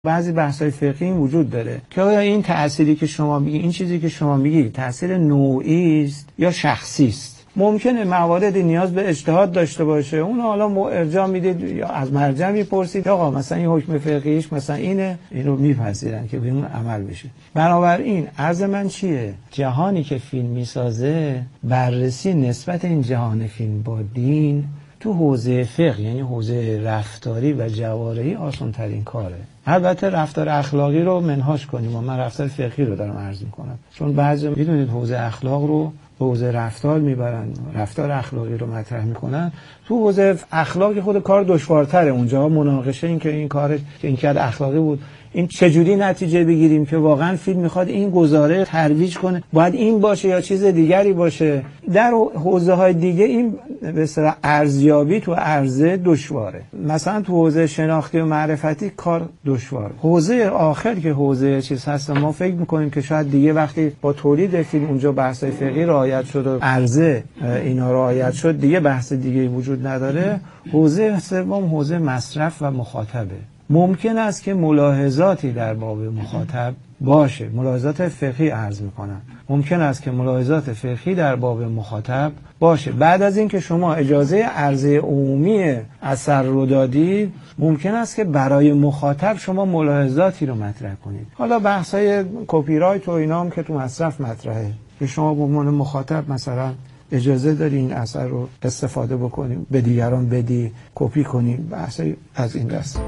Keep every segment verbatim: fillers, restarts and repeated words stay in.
بعضی بحث‌های فقهی وجود داره که آیا این تأثیری که شما میگی، این چیزی که شما میگی تأثیر نوعی است یا شخصی است؟ ممکنه مواردی نیاز به اجتهاد داشته باشه، اون حالا ارجاع میدید یا از مرجع میپرسید آقا مثلا این حکم فقهیش مثلا اینه، اینو میپذیرن که به اون عمل بشه. بنابراین عرض من چیه؟ جهانی که فیلم میسازه، بررسی نسبت این جهان فیلم با دین تو حوزه فقه، یعنی حوزه رفتاری و جوارحی، آسان ترین کاره. البته رفتار اخلاقی رو منهاج کنیم و من رفتار فقهی رو دارم عرض میکنم، چون بعضی میدونید حوزه اخلاق رو به حوزه رفتار میبرن، رفتار اخلاقی رو مطرح میکنن. تو حوزه اخلاقی خود کار دشوارتره، اونجا مناقشه این که این کار که این کار اخلاقی بود، این چجوری نتیجه بگیریم که واقعا فیلم میخواد این گزاره ترویج کنه، باید این باشه یا چیز دیگری باشه. در حوزه های دیگه این به اصطلاح ارزیابی تو عرضه دشواره، مثلا تو حوزه شناختی و معرفتی کار دشواره. حوزه آخر که حوزه چیز هست، ما فکر میکنیم که شاید دیگه وقتی با تولید فیلم اونجا بحث فقهی رعایت شد و عرضه اینا رعایت شد، دیگه بحث دیگه وجود نداره. حوزه سوم حوزه مصرف و مخاطبه. ممکن است که ملاحظاتی در باب مخاطب باشه، ملاحظات فقهی عرض میکنم، ممکن است که ملاحظات فقهی در باب مخاطب باشه. بعد از اینکه شما اجازه عرضه عمومی اثر رو دادید، ممکن است که برای مخاطب شما ملاحظاتی رو مطرح کنید. حالا بحثای کپی رایت و اینا هم که تو مصرف مطرحه، که شما به عنوان مخاطب مثلا اجازه داری این اثر رو استفاده بکنیم، به دیگران بدی، کپی کنی، بحثای از این دست.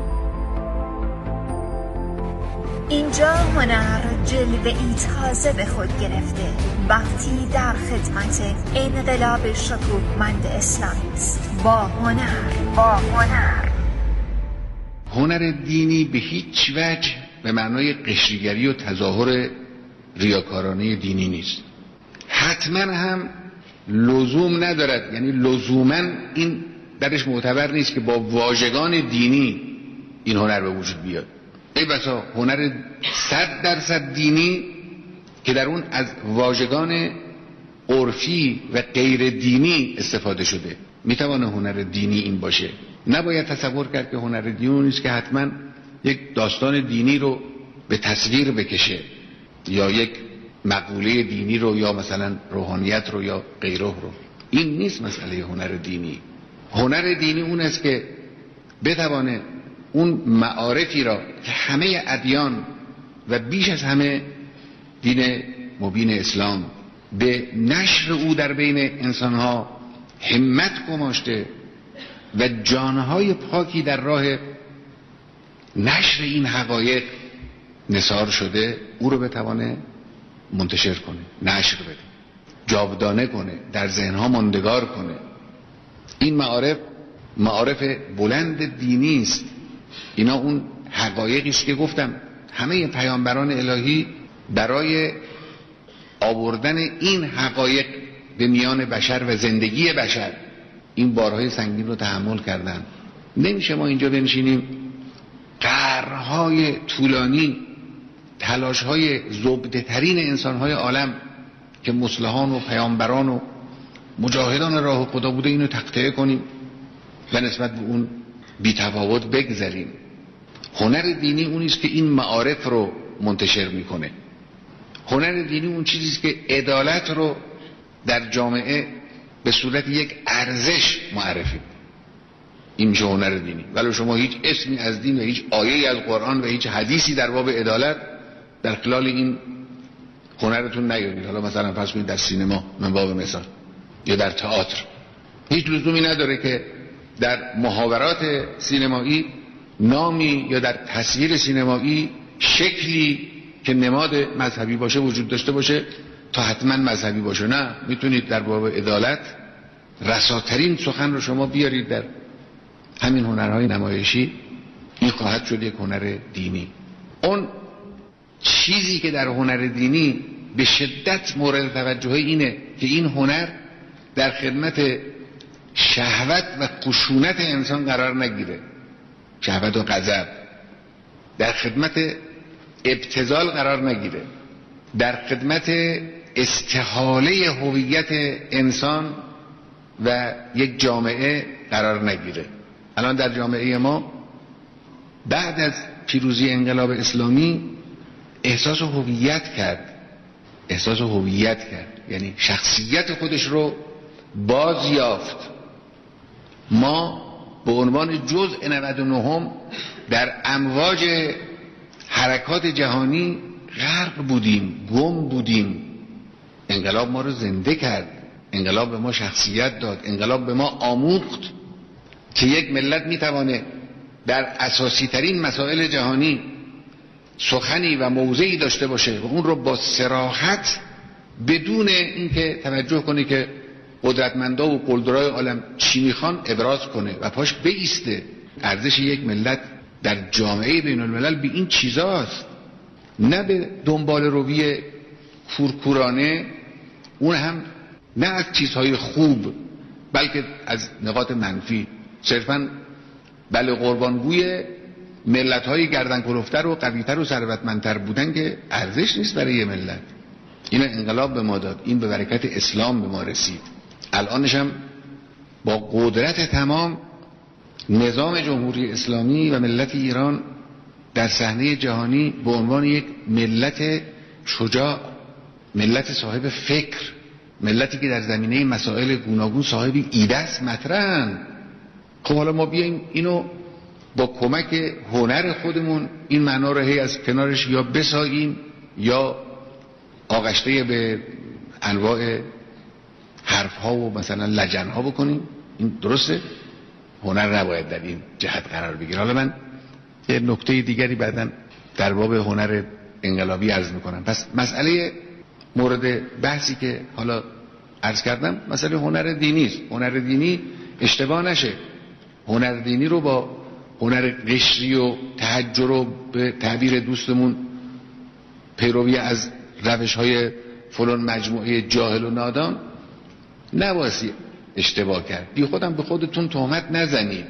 اینجا هنر جلوه‌ای تازه به خود گرفته، وقتی در خدمت انقلاب شکوهمند اسلامی است. با هنر با هنر هنر دینی به هیچ وجه به معنای قشریگری و تظاهر ریاکارانه دینی نیست. حتما هم لزوم ندارد، یعنی لزوما این درش معتبر نیست که با واژگان دینی این هنر به وجود بیاد. ای بسا هنر صد درصد دینی که در اون از واژگان عرفی و غیر دینی استفاده شده. میتوانه هنر دینی این باشه. نباید تصور کرد که هنر دینی نیست که حتما یک داستان دینی رو به تصویر بکشه یا یک مقوله دینی رو یا مثلا روحانیت رو یا غیره رو. این نیست مسئله هنر دینی. هنر دینی اون است که بتوانه اون معارفی را که همه ادیان و بیش از همه دین مبین اسلام به نشر او در بین انسانها همت گماشته و جانهای پاکی در راه نشر این حقایق نثار شده، او رو بتوانه منتشر کنه، نشر بده، جاودانه کنه، در ذهنها ماندگار کنه. این معارف معارف بلند دینی است. اینا اون حقایقی است که گفتم همه پیامبران الهی برای آوردن این حقایق به میان بشر و زندگی بشر این بارهای سنگین رو تحمل کردن. نمیشه ما اینجا بنشینیم قرنهای طولانی تلاشهای زبده ترین انسانهای عالم که مصلحان و پیامبران و مجاهدان راه خدا بوده اینو تقطیع کنیم و نسبت به اون بی‌تفاوت بگذریم. هنر دینی اون است که این معارف رو منتشر میکنه. هنر دینی اون چیزی است که عدالت رو در جامعه به صورت یک ارزش معرفی. این میشه هنر دینی. ولی شما هیچ اسمی از دین و هیچ آیه‌ای از قرآن و هیچ حدیثی در باب عدالت در خلال این هنرتون نیارید. حالا مثلا فرض کنید در سینما من باب مثال یا در تئاتر، هیچ لزومی نداره که در محاورات سینمایی نامی یا در تصویر سینمایی شکلی که نماد مذهبی باشه وجود داشته باشه تا حتما مذهبی باشه. نه، میتونید در باب عدالت رساترین سخن رو شما بیارید در همین هنرهای نمایشی. این خواهد شد یک هنر دینی. اون چیزی که در هنر دینی به شدت مورد توجه اینه که این هنر در خدمت شهوت و خشونت انسان قرار نگیره، شهوت و غضب، در خدمت ابتذال قرار نگیره، در خدمت استحاله هویت انسان و یک جامعه قرار نگیره. الان در جامعه ما بعد از پیروزی انقلاب اسلامی احساس هویت کرد، احساس هویت کرد، یعنی شخصیت خودش رو باز یافت. ما به عنوان جزء نود و نه در امواج حرکات جهانی غرق بودیم، گم بودیم. انقلاب ما رو زنده کرد، انقلاب به ما شخصیت داد، انقلاب به ما آموخت که یک ملت میتوانه در اساسی ترین مسائل جهانی سخنی و موضعی داشته باشه و اون رو با صراحت بدون اینکه توجه کنه که قدرتمندا و قلدرای عالم چی میخوان ابراز کنه و پاش بایسته. ارزش یک ملت در جامعه بین الملل به این چیزاست، نه به دنبال روی کورکورانه، اون هم نه از چیزهای خوب بلکه از نقاط منفی. صرفاً بله قربانگوی ملت‌های گردن کلفتر و قوی‌تر و ثروتمندتر بودن که ارزش نیست برای یه ملت. این انقلاب به ما داد، این به برکت اسلام به ما رسید. الانش هم با قدرت تمام نظام جمهوری اسلامی و ملت ایران در صحنه جهانی به عنوان یک ملت شجاع، ملت صاحب فکر، ملتی که در زمینه مسائل گوناگون صاحب ایده است مطرحن. خب حالا ما بیاییم اینو با کمک هنر خودمون این معنا رو هی از کنارش یا بساییم یا آغشته به انواع حرف ها و مثلا لجن ها بکنیم. این درسته؟ هنر نباید در این جهت قرار بگیره. حالا من یه نکته دیگری بعداً در باب هنر انقلابی عرض میکنم. پس مسئله مورد بحثی که حالا عرض کردم مسئله هنر دینی است. هنر دینی اشتباه نشه، هنر دینی رو با هنر قشری و تحجر و به تعبیر دوستمون پیروی از روش های فلان مجموعه جاهل و نادان نباید اشتباه کرد. بی خودم به خودتون تهمت نزنید.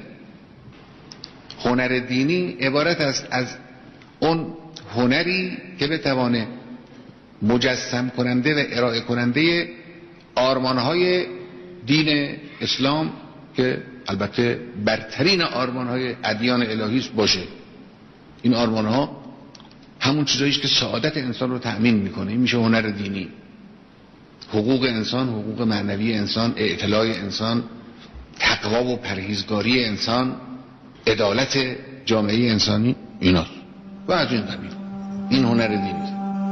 هنر دینی عبارت است از اون هنری که بتوانه مجسم کننده و ارائه کننده آرمانهای دین اسلام که البته برترین آرمانهای ادیان الهی باشه. این آرمانها همون چیزاییست که سعادت انسان رو تأمین میکنه. این میشه هنر دینی. حقوق انسان، حقوق معنوی انسان، اعتلاع انسان، تقوا و پرهیزگاری انسان، عدالت جامعه انسانی، ایناست و از این قبیل. این هنر دینی.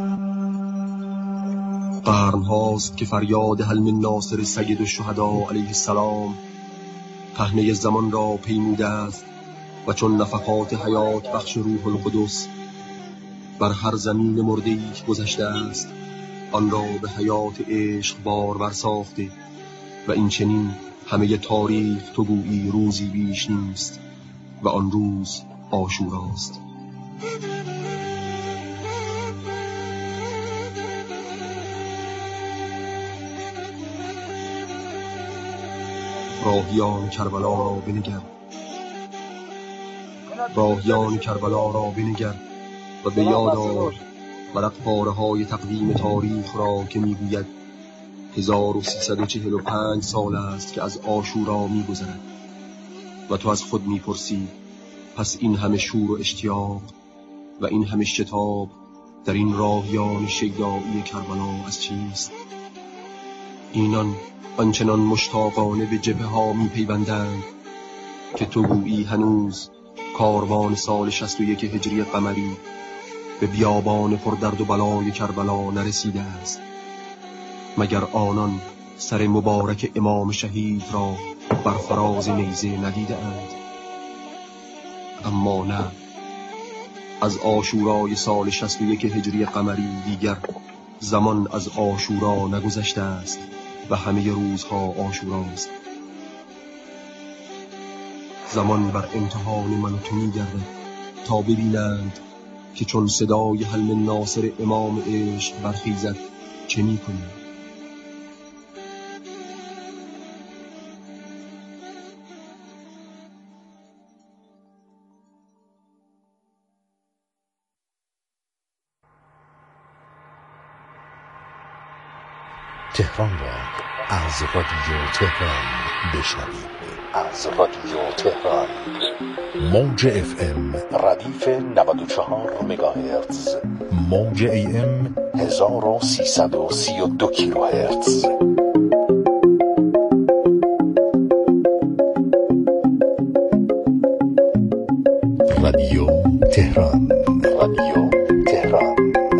قرن هاست که فریاد حلم ناصر سید الشهدا علیه السلام پهنه زمان را پیموده است و چون نفحات حیات بخش روح القدس بر هر زمین مرده‌ای گذشته است آن را به حیات عشق بارور ساخته و این چنین همه تاریخ تو گویی روزی بیش نیست و آن روز عاشوراست. راهیان کربلا را بنگر، راهیان کربلا را بنگر و به یاد آر ورق پاره های تقدیم تاریخ را که میگوید هزار و سیصد و چهل و پنج سال است که از عاشورا میگذرد و تو از خود میپرسی پس این همه شور و اشتیاق و این همه شتاب در این راهیان شیدایی کربلا از چیست؟ اینان آنچنان مشتاقانه به جبهه ها می پیوندند که تو گویی هنوز کاروان سال شصت و یک هجری قمری به بیابان پردرد و بلای کربلا نرسیده است. مگر آنان سر مبارک امام شهید را بر فراز نیزه ندیده اند؟ اما نه، از عاشورای سال شصت و یک هجری قمری دیگر زمان از عاشورا نگذشته است و همه روزها عاشوراست. زمان بر امتحان من و تو می‌گردد تا ببینند که چون صدای حلم ناصر امام عشق برخیزد چه می‌کنی؟ تهران را از رادیو تهران بشنوید از رادیو تهران. موج اف ام ردیف نود و چهار مگاهرتز، موج ای ام هزار و سیصد و سی و دو کیلوهرتز. رادیو تهران، رادیو تهران.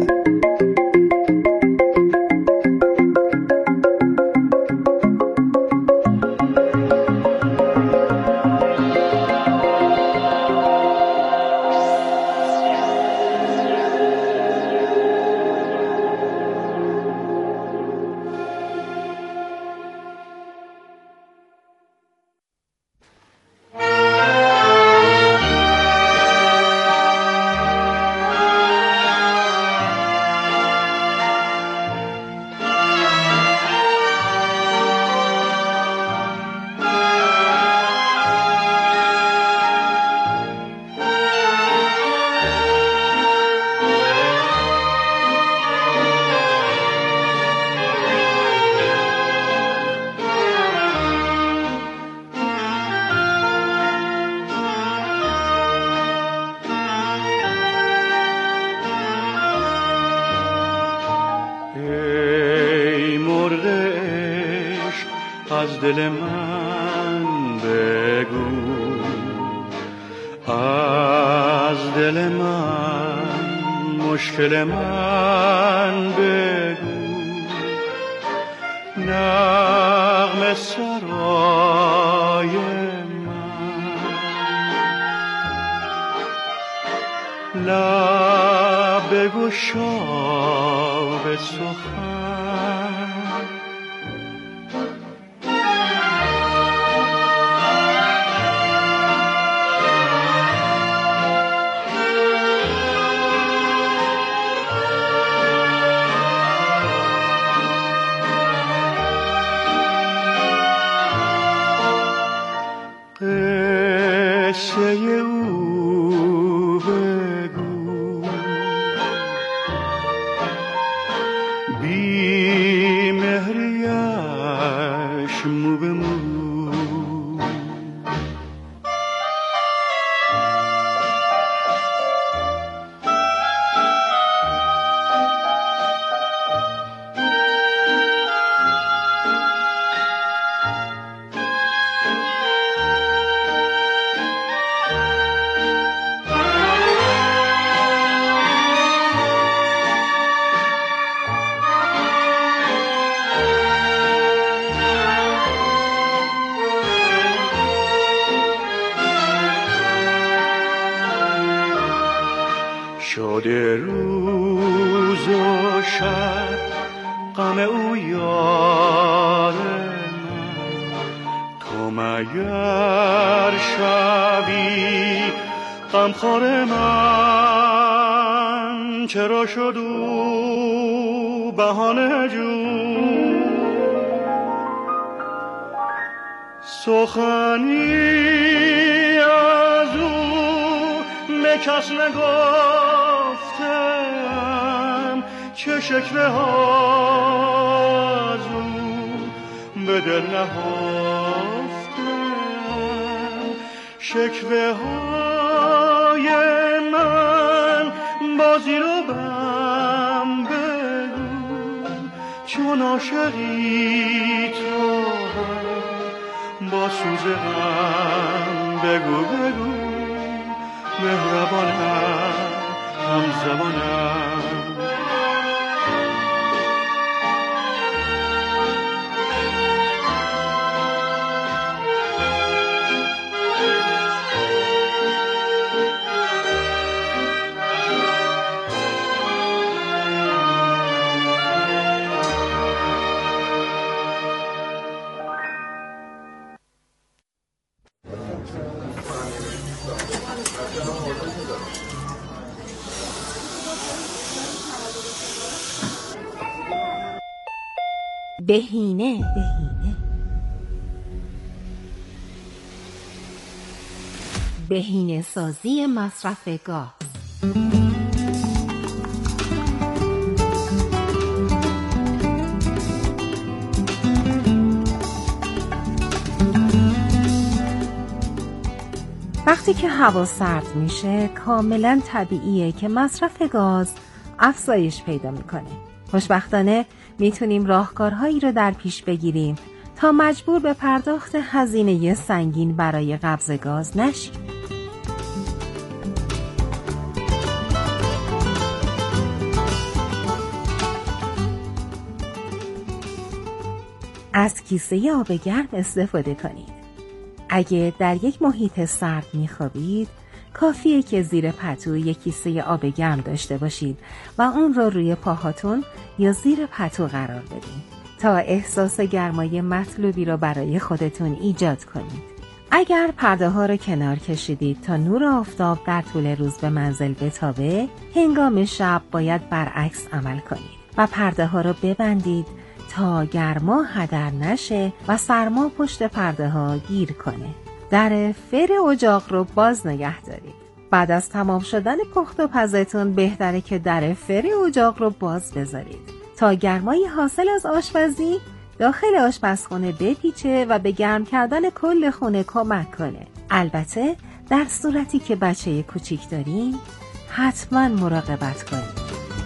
از دل من بگو، از دل من مشکل من بگو، نغمه سرای من، لب بگشا به سخن. شده روز و شب غم او یار من، تو مگر شبی غمخوار من؟ چرا شد او بهانه جو؟ سخنی از او به کس نگفتم، چه شکوه ها از او به دل نهفتم. شکوه های من با زیر و بم بگو، چون عاشقی تو با سوز غم بگو بگو، مهربانم همزمانم. بهینه بهینه سازی مصرف گاز. وقتی که هوا سرد میشه کاملا طبیعیه که مصرف گاز افزایش پیدا میکنه. خوشبختانه میتونیم راهکارهایی رو در پیش بگیریم تا مجبور به پرداخت هزینه سنگین برای قبض گاز نشیم. از کیسه آب گرم استفاده کنید. اگه در یک محیط سرد میخوابید، کافیه که زیر پتو یک کیسه آب گرم داشته باشید و اون رو روی پاهاتون یا زیر پتو قرار بدید تا احساس گرمای مطلوبی رو برای خودتون ایجاد کنید. اگر پرده ها رو کنار کشیدید تا نور آفتاب در طول روز به منزل بتابه، هنگام شب باید برعکس عمل کنید و پرده ها رو ببندید تا گرما هدر نشه و سرما پشت پرده ها گیر کنه. در فر اجاق رو باز نگه دارید. بعد از تمام شدن پخت و پزتون بهتره که در فر اجاق رو باز بذارید تا گرمای حاصل از آشپزی داخل آشپزخونه بپیچه و به گرم کردن کل خونه کمک کنه. البته در صورتی که بچه کوچیک دارین حتما مراقبت کنید.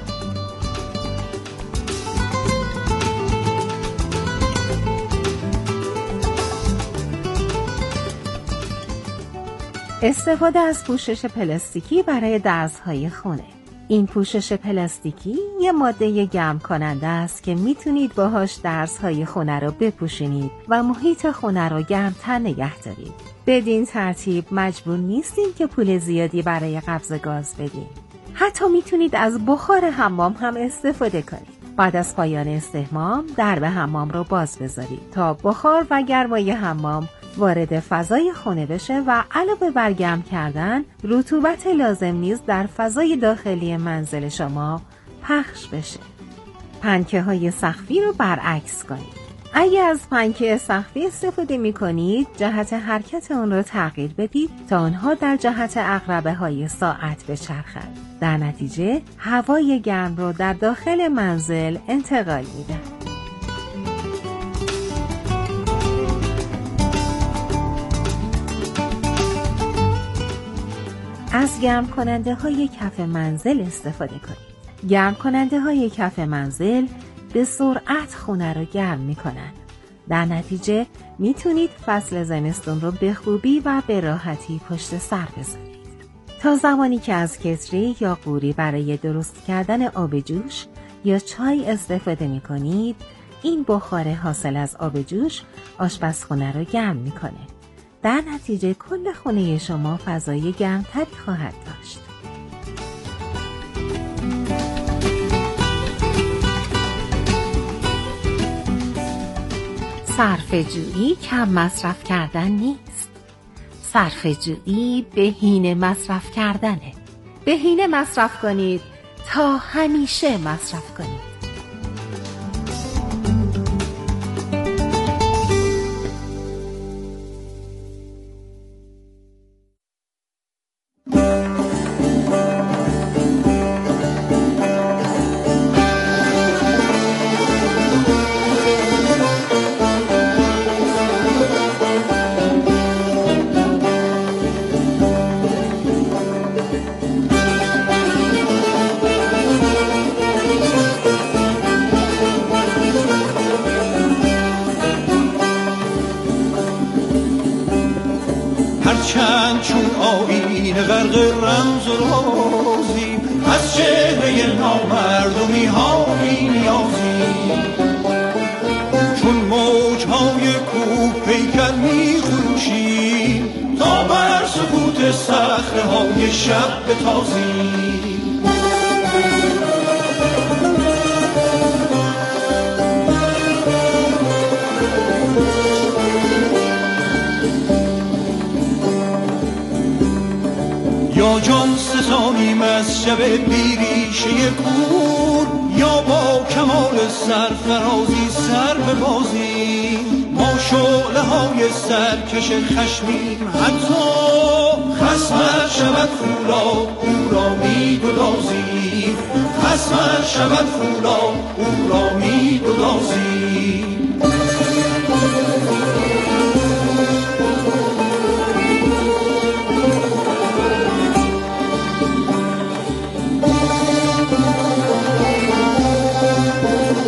استفاده از پوشش پلاستیکی برای درزهای خونه. این پوشش پلاستیکی یه ماده گرم کننده است که میتونید باهاش درزهای خونه رو بپوشونید و محیط خونه رو گرمتر نگه دارید. بدین ترتیب مجبور نیستید که پول زیادی برای قبض گاز بدید. حتی میتونید از بخار حمام هم استفاده کنید. بعد از پایان استحمام درب حمام رو باز بذارید تا بخار و گرمای حمام وارد فضای خونه بشه و علاوه بر گرم کردن، رطوبت لازم نیز در فضای داخلی منزل شما پخش بشه. پنکه های سقفی رو برعکس کنید. اگه از پنکه سقفی استفاده می کنید، جهت حرکت اون رو تغییر بدید تا آنها در جهت عقربه های ساعت بچرخند. در نتیجه هوای گرم رو در داخل منزل انتقال میدن. از گرم کننده های کف منزل استفاده کنید. گرم کننده های کف منزل به سرعت خونه رو گرم می کنند. در نتیجه میتونید فصل زمستون رو به خوبی و به راحتی پشت سر بذارید. تا زمانی که از کتری یا قوری برای درست کردن آب جوش یا چای استفاده می کنید، این بخار حاصل از آب جوش آشپزخونه رو گرم می کنه. در نتیجه کل خونه شما فضای گرمتری خواهد داشت. صرفه‌جویی کم مصرف کردن نیست. صرفه‌جویی بهینه مصرف کردنه. بهینه مصرف کنید تا همیشه مصرف کنید. هرچند چون آیین غرق رمز و رازی، از چهره نامردمی ها بی نیازی، چون موجهای کوه پیکر می خروشیم تا بر سکوت صخره های شب بتازیم. یا جان ستانیم از شب بیریشه کور، یا با کمال سرفرازی سر ببازیم. ما شعله های سرکش خشمیم، حتی خصمت شود فولاد او را می گدازیم. خصمت شود فولاد او را می گدازیم.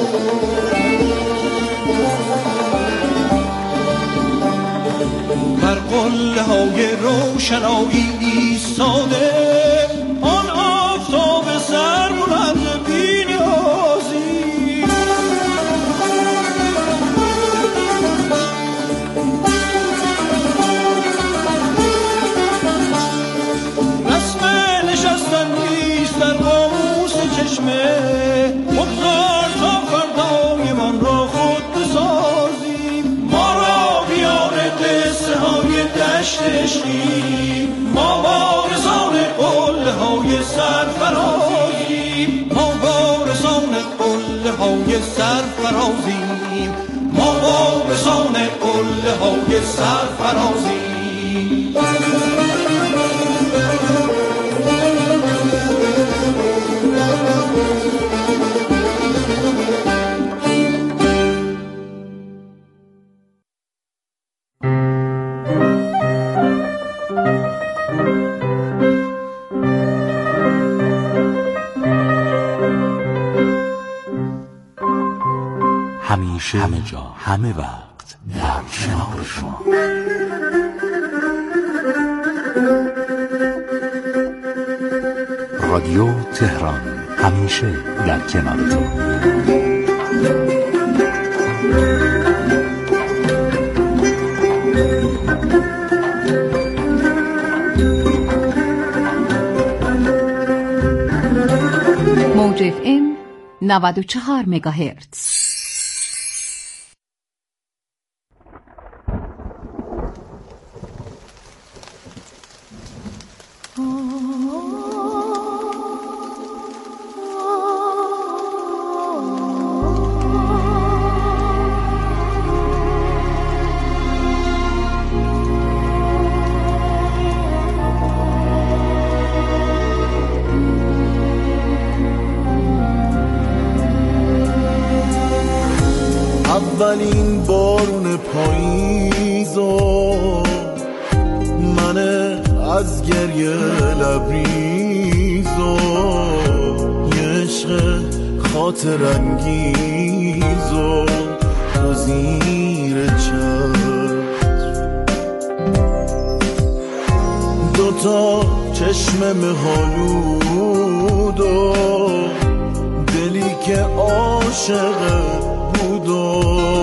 بر قله های روشنایی ایستاده آن آفتاب سربلند بی‌نیازی، رسم نشستن نیست در قاموس چشمه، بگذار تا فردای من را خود بسازیم، ما را بیار قصه های دشت عشقی، ما وارثان قله های سرفرازیم، ما وارثان قله های سرفرازیم، ما وارثان قله های سرفرازیم. همیشه همه جا همه وقت در کنار شما. رادیو تهران همیشه در کنار تو. موج اف ام نود و چهار مگاهرتز. اولین بارون پاییزو من از گریه لبریزو یه عشق خاطر انگیزو تو زیر چتر، دوتا چشم مهالودو دلی که عاشق بودو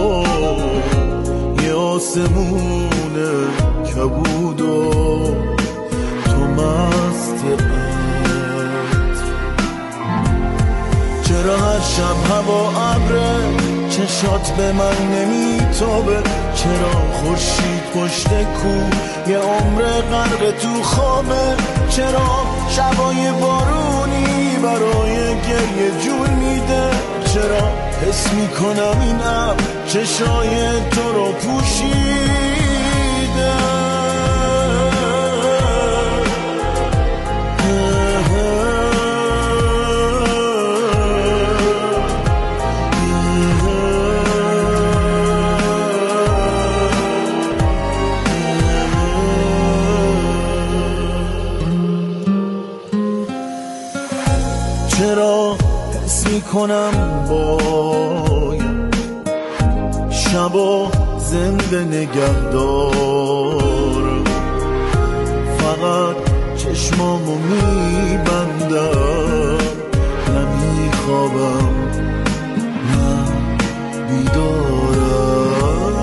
یه آسمون کبودو تو مست عطر، چرا هر شب هوا ابره چشات به من نمیتابه، چرا خورشید پشت کو یه عمر غرق تو خوابه، چرا شبای بارونی برای گریه جون میده، چرا حس میکنم این ابر چشای تو رو پوشیده. چرا حس میکنم باید شبا زنده نگهدارم، فقط چشمامو میبندم نمیخوابم نه بیدارم.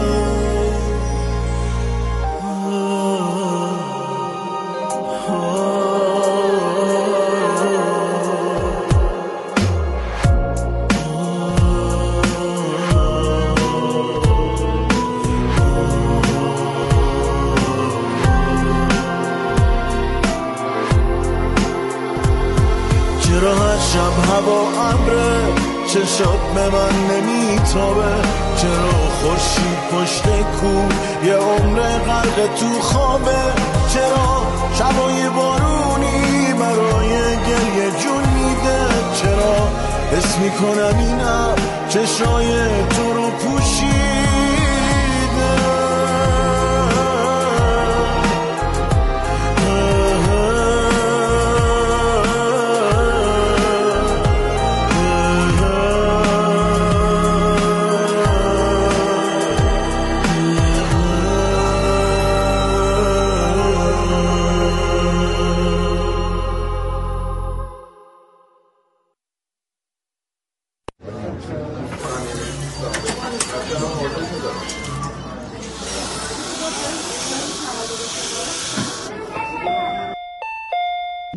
چرا هر شب هوا ابره چشات به من نمیتابه، چرا خورشید پشت کو یه عمر غرق تو خوابه، چرا شبای بارونی برای گریه جون میده، چرا حس میکنم اینم چشای تو رو پوشیده.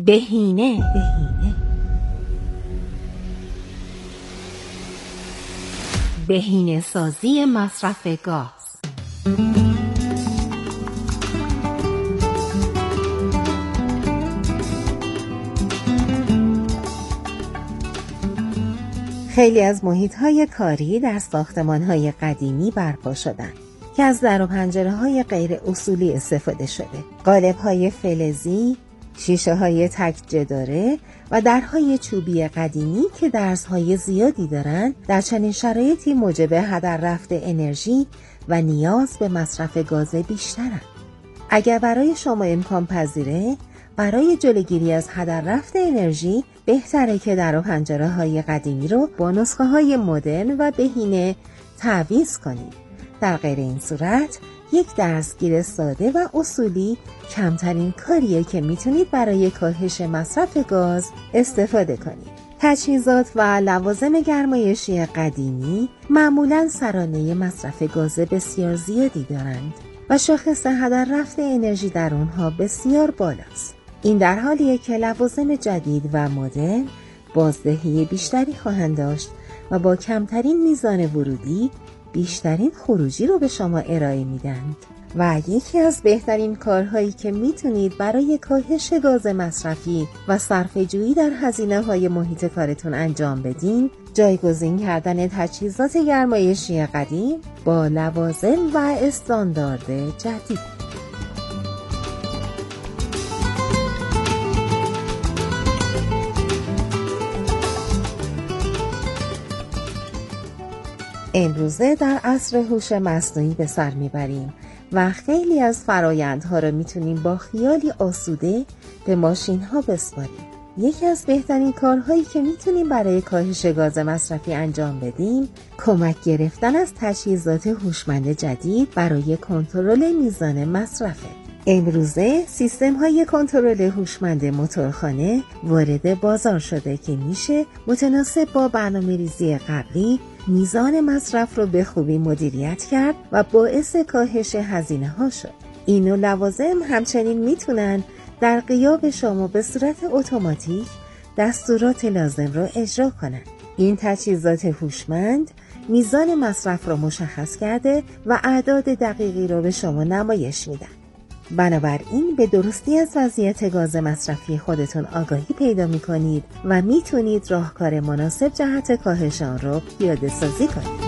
بهینه. بهینه بهینه سازی مصرف گاز. خیلی از محیط‌های کاری در ساختمان‌های قدیمی برپا شدند که از در و پنجره‌های غیر اصولی استفاده شده. قالب‌های فلزی، شیشه‌های تک جداره و درهای چوبی قدیمی که درزهای زیادی دارند، در چنین شرایطی موجب هدر رفت انرژی و نیاز به مصرف گاز بیشترند. اگر برای شما امکان پذیره، برای جلوگیری از هدر رفت انرژی بهتره که در و پنجره‌های قدیمی رو با نسخه‌های مدرن و بهینه تعویض کنید. در غیر این صورت یک درزگیر ساده و اصولی کمترین کاریه که میتونید برای کاهش مصرف گاز استفاده کنید. تجهیزات و لوازم گرمایشی قدیمی معمولاً سرانه مصرف گاز بسیار زیادی دارند و شاخص هدر رفت انرژی در اونها بسیار بالاست. این در حالیه که لوازم جدید و مدرن بازدهی بیشتری خواهند داشت و با کمترین میزان ورودی بیشترین خروجی رو به شما ارائه میدند. و یکی از بهترین کارهایی که میتونید برای کاهش گاز مصرفی و صرفه‌جویی در هزینه‌های محیط کارتون انجام بدین، جایگزین کردن تجهیزات گرمایشی قدیم با لوازم و استاندارد جدید. امروزه در عصر هوش مصنوعی به سر میبریم و خیلی از فرایندها را میتونیم با خیالی آسوده به ماشین ها بسپاریم. یکی از بهترین کارهایی که میتونیم برای کاهش گاز مصرفی انجام بدیم، کمک گرفتن از تجهیزات هوشمند جدید برای کنترل میزان مصرفه. امروزه سیستم های کنترل هوشمند موتورخانه وارد بازار شده که میشه متناسب با برنامه‌ریزی قبلی میزان مصرف رو به خوبی مدیریت کرد و باعث کاهش هزینه ها شد. این نوع لوازم همچنین میتونن در غیاب شما به صورت اتوماتیک دستورات لازم رو اجرا کنن. این تجهیزات هوشمند میزان مصرف رو مشخص کرده و اعداد دقیقی رو به شما نمایش میدن. بنابراین به درستی از وضعیت گاز مصرفی خودتون آگاهی پیدا می‌کنید و میتونید راهکار مناسب جهت کاهش آن رو پیاده سازی کنید.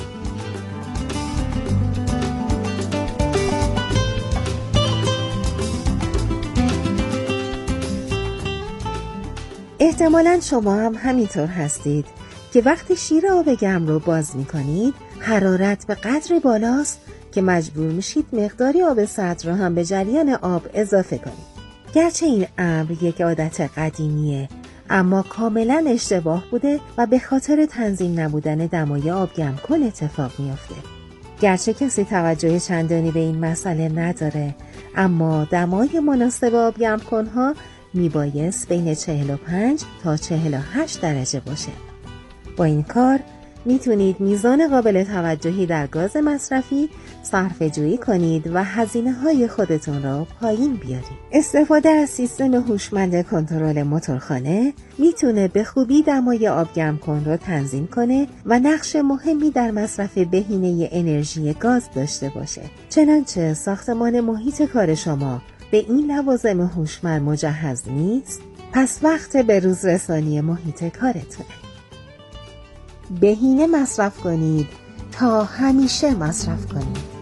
احتمالاً شما هم همینطور هستید که وقتی شیر آب گرم رو باز می‌کنید، حرارت به قدری بالاست که مجبور میشید مقداری آب سرد رو هم به جریان آب اضافه کنید. گرچه این امر یک عادت قدیمیه، اما کاملا اشتباه بوده و به خاطر تنظیم نبودن دمای آب گرم کن اتفاق میافته. گرچه کسی توجه چندانی به این مسئله نداره، اما دمای مناسب آب گرم کنها میبایست بین چهل و پنج تا چهل و هشت درجه باشه. با این کار میتونید میزان قابل توجهی در گاز مصرفی صرفه جویی کنید و هزینه های خودتون را پایین بیارید. استفاده از سیستم هوشمند کنترل موتورخانه میتونه به خوبی دمای آب گرم کن رو تنظیم کنه و نقش مهمی در مصرف بهینه انرژی گاز داشته باشه. چنانچه ساختمان محیط کار شما به این لوازم هوشمند مجهز نیست، پس وقت به روز رسانی محیط کارتونه. بهینه مصرف کنید تا همیشه مصرف کنید.